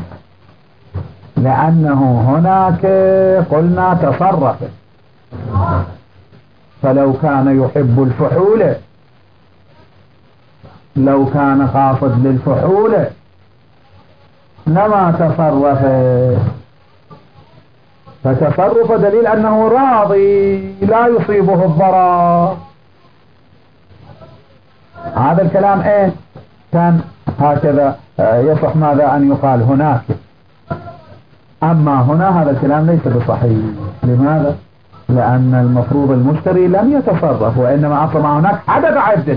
لأنه هناك قلنا تصرف. فلو كان يحب الفحول لو كان قاصد للفحول لما تصرف. فتصرف دليل أنه راضي لا يصيبه الضرر. هذا الكلام ايه كان هكذا يصح ماذا أن يقال هناك. أما هنا هذا الكلام ليس بصحيح. لماذا؟ لأن المفروض المشتري لم يتصرف وإنما أصلا هناك حدث عيب جديد.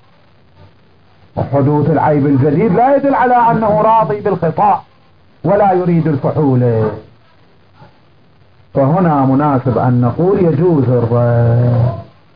وحدوث العيب الجديد لا يدل على أنه راضي بالخطأ ولا يريد الفحول. فهنا مناسب أن نقول يجوز الرد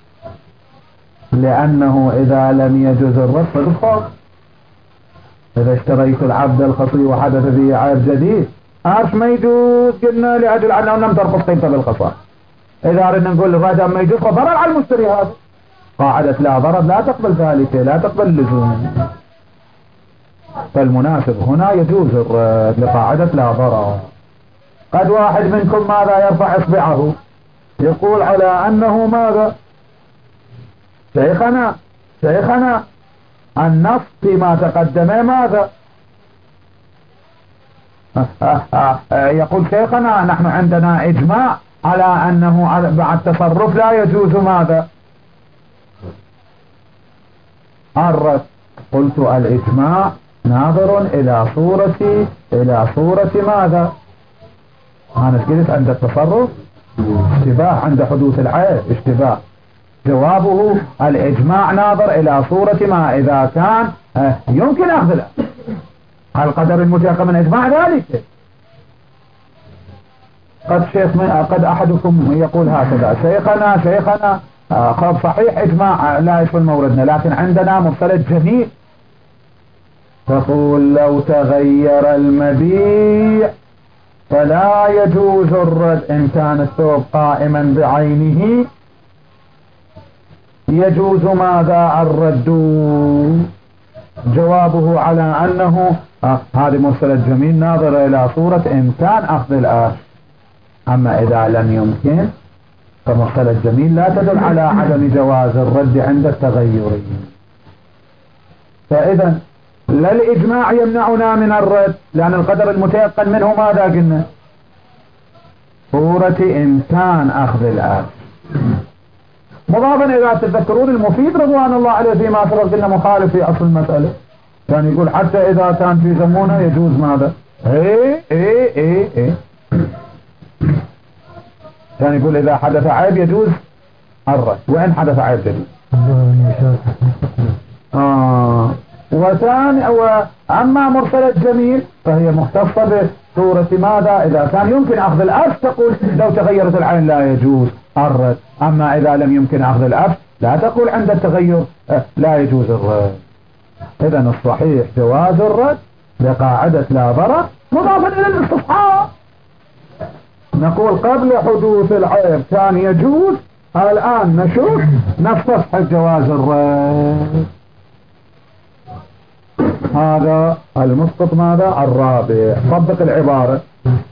لأنه إذا لم يجوز الرد فالخط. إذا اشتريت العبد الخصي وحدث فيه عيب جديد أرش ما يجوز. قلنا لأجل أنه لم ترخص قيمته بالخصاء. إذا أردنا نقول الرد ما يجوز فضرر على المشتري. هذا قاعدة لا ضرر لا تقبل ذلك لا تقبل اللزوم. فالمناسب هنا يجوز الرد لقاعدة لا ضرر. قد واحد منكم ماذا يرفع إصبعه يقول على أنه ماذا شيخنا النص فيما تقدم ماذا يقول شيخنا نحن عندنا إجماع على أنه بعد تصرف لا يجوز ماذا الرد. قلت الإجماع ناظر إلى صورة ماذا. أنا قلت عند التصرف اشتباه عند حدوث العيب اشتباه. جوابه الإجماع ناظر إلى صورة ما إذا كان يمكن أخذ القدر المتيقن من إجماع ذلك. قد أحدكم يقول هكذا شيخنا قد صحيح إجماع لا يشمل موردنا لكن عندنا مرسلة جميل تقول لو تغير المبيع فلا يجوز الرد إن كان الثوب قائما بعينه. يجوز ماذا الرد. جوابه على أنه هذه مرسلة جميل ناظرة إلى صورة إمكان أخذ الأرش. أما إذا لم يمكن فمرسلة جميل لا تدل على عدم جواز الرد عند التغير. فإذا لا الإجماع يمنعنا من الرد، لأن القدر المتيقن منه ماذا قلنا؟ صورة إمكان أخذ الأرش. مضافا إذا تذكرون المفيد رضوان الله عليه فيما سبق قلنا مخالف في أصل المسألة، كان يقول حتى إذا كان في زمونه يجوز ماذا؟ كان يقول إذا حدث عيب يجوز الرد، وإن حدث عيب جديد. أما مرسلة جميل فهي مختصة بصورة ماذا؟ إذا كان يمكن أخذ الأرش تقول لو تغيرت العين لا يجوز الرد. أما إذا لم يمكن أخذ الأرش لا تقول عند التغير لا يجوز الرد. إذن الصحيح جواز الرد بقاعدة لا ضرر مضافا إلى الاستصحاب. نقول قبل حدوث العيب كان يجوز، الآن نشوف نستصحب جواز الرد. هذا المسقط ماذا؟ الرابع. طبق العبارة.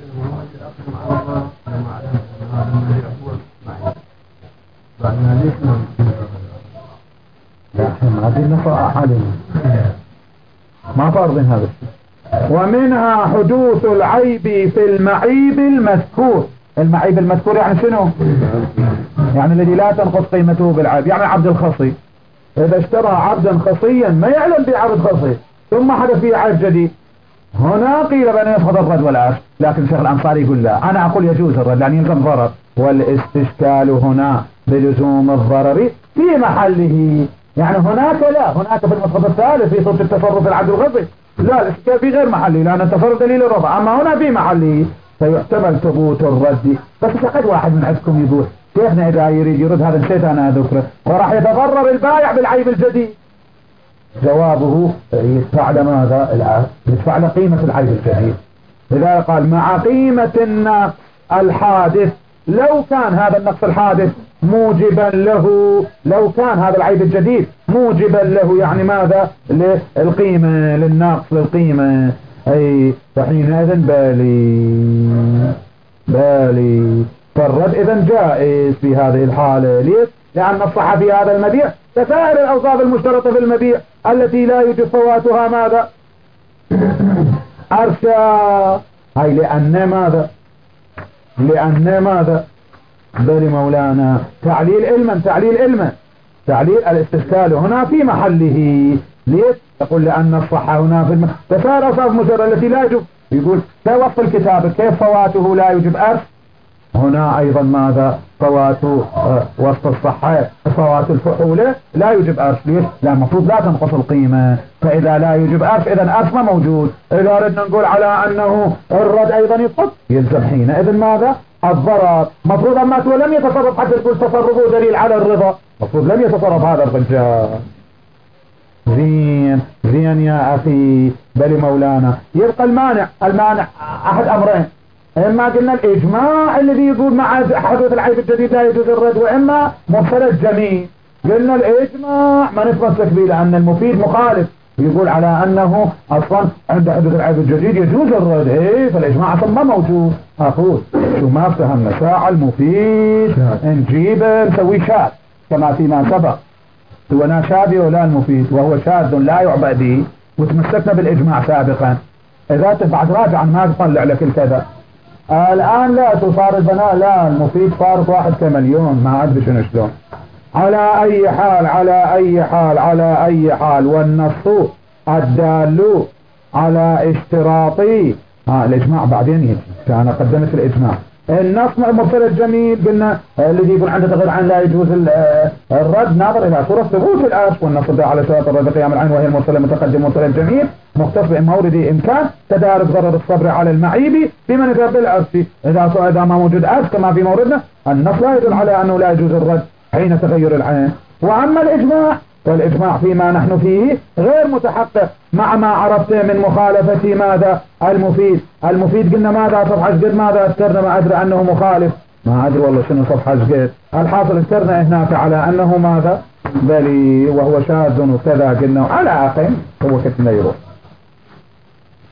ما فرض هذا. ومنها حدوث العيب في المعيب المذكور. المعيب المذكور يعني شنو؟ يعني الذي لا تنقص قيمته بالعيب. يعني عبد الخصي إذا اشترى عبدا خصيا ما يعلم بعبد خصي ثم حدث فيه عيب جديد، هنا قيل بأن يسقط الرد والعرش، لكن الشيخ الأنصاري يقول لا، أنا أقول يجوز الرد لأن يلزم ضرر، والاستشكال هنا بلزوم الضرر في محله. يعني هناك لا، هناك في المسقط الثالث في صورة التصرف العبد الخصي لا، الاستشكال في غير محله لأن التصرف دليل الرفع، أما هنا في محله فيحتمل ثبوت الرد. بس فقد واحد من عندكم يقول شيخنا إذا يريد يرد هذا الشيء أنا أذكره وراح يتضرر البائع بالعيب الجديد. جوابه يدفع ماذا؟ يدفع قيمة العيب الجديد. إذا قال مع قيمة النقص الحادث، لو كان هذا النقص الحادث موجبا له، لو كان هذا العيب الجديد موجبا له يعني ماذا؟ للقيمة، للنقص للقيمة، أي فحينئذ بالي فالرد إذن جائز في هذه الحالة. ليش؟ لأن الصحة في هذا المبيع كسائر الأوصاف المشترطة في المبيع التي لا يجب فواتها ماذا؟ أرشا. هاي لأن ماذا؟ بل مولانا تعليل علما، تعليل الاستشكال هنا في محله. ليش؟ يقول لأن الصحة هنا في كسائر الأوصاف المشترطة التي لا يجب، يقول كوصف الكتاب كيف فواته لا يجب أرش، هنا أيضا ماذا؟ فوات وسط الصحة، فوات الفحولة لا يجب أرش. ليش؟ لا، المفروض لا تنقص القيمة، فإذا لا يجب أرش إذن أرش ما موجود. إذا ردنا نقول على أنه الرد أيضا يسقط يلزم حينئذ ماذا؟ الضرر. مفروض أما لم يتصرف حتى تقول تصرفه دليل على الرضا، مفروض لم يتصرف هذا الرجال. زين يا أخي. بل مولانا يبقى المانع أحد أمرين، إما قلنا الإجماع الذي يقول مع حدوث العيب الجديد لا يجوز الرد، وإما مرسلة جميل. قلنا الإجماع ما نتمسك به لأن المفيد مخالف، يقول على أنه أصلا عند حدوث العيب الجديد يجوز الرد. فالإجماع أصلا ما موجود. أقول شو ما افتهمنا ساعة المفيد نجيب نسوي شاذ كما فيما سبق، هو شاذ ولا المفيد وهو شاذ لا يعبأ به، وتمسكنا بالإجماع سابقا. إذا تبعد راجعا ما تطلع لك الكذا. الآن لا تصار البناء، لا المفيد صارت واحد كمليون ما أدري شلون. على أي حال والنص الدال على اشتراطي الإجماع بعدين يجي، فأنا قدمت الإجماع. النص مرسل الجميل قلنا الذي يقول عنده تغير عين لا يجوز الرد ناظر إلى صورة ثبوت الأرش، والنص ده على شرط الرد قيام العين وهي المرسل المتقدم مرسل الجميل مختص بمورد إمكان تدارك ضرر الصبر على المعيب بمن يذهب بالأرش. إذا ما موجود أرش كما في موردنا النص لا يدل على أنه لا يجوز الرد حين تغير العين. وأما الإجماع فالإجماع فيما نحن فيه غير متحقق مع ما عرفت من مخالفة ماذا؟ المفيد قلنا ماذا؟ صفحة قد ماذا اذكرنا؟ ما أدري أنه مخالف، ما أدري والله شنو صفحة قد. الحاصل اذكرنا هناك على أنه ماذا؟ بلي وهو شاذ وكذا قلنا على آخر هو كتنا يروح.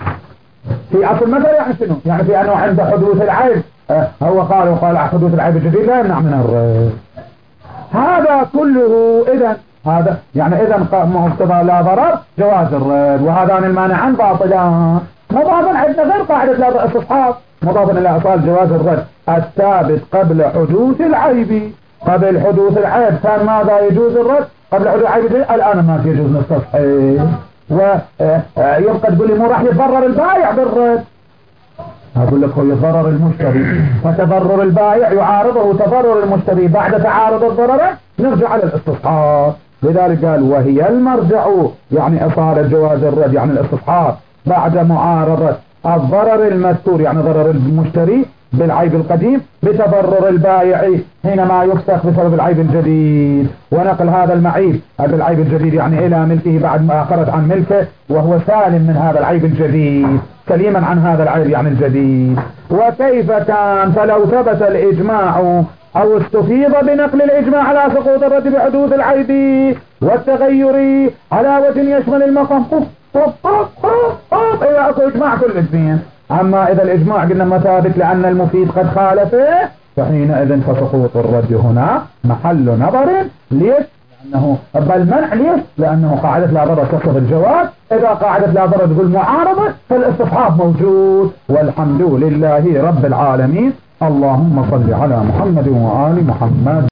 في أصل مثل يعني شنو؟ يعني في أنه عند حدوث العيب هو وقال حدوث العيب الجديد لا يمنع من الرد. هذا كله إذن هذا يعني إذن مقتضى لا ضرر جواز الرد، وهذان المانعان باطلان. مضافا عندنا غير قاعدة لا استصحاب، مضافا إلى أصال جواز الرد الثابت قبل حدوث العيب. قبل حدوث العيب كان ماذا يجوز الرد؟ قبل حدوث العيب الآن ما يجوز نستصحيح. ويبقى تقول لي مو راح يتضرر البائع بالرد. أقول لك هو يتضرر المشتري، فتضرر البائع يعارضه تضرر المشتري، بعد تعارض الضررين نرجع على الاستصحاب. لذلك قال وهي المرجع يعني أصالة جواز الرد يعني الاستصحاب بعد معارضة الضرر المذكور يعني ضرر المشتري بالعيب القديم بتضرر البائع حينما يفسخ بسبب العيب الجديد، ونقل هذا المعيب هذا العيب الجديد يعني إلى ملكه بعد ما خرج عن ملكه وهو سالم من هذا العيب الجديد، سليما عن هذا العيب يعني الجديد. وكيف كان فلو ثبت الإجماع أو استفيض بنقل الإجماع على سقوط الرد بحدوث العيب والتغير على وجه يشمل المقام إذا أكو إجماع كل الاثنين. أما إذا الإجماع قلنا ما ثابت لأن المفيد قد خالفه فحينئذ فسقوط الرد هنا محل نظر. ليش؟ لأنه بالمنع. ليش؟ لأنه قاعدة لا ضرر تقتضي الجواز. إذا قاعدة لا ضرر تقول معارضة فالاستصحاب موجود. والحمد لله رب العالمين. اللهم صل على محمد وآل محمد.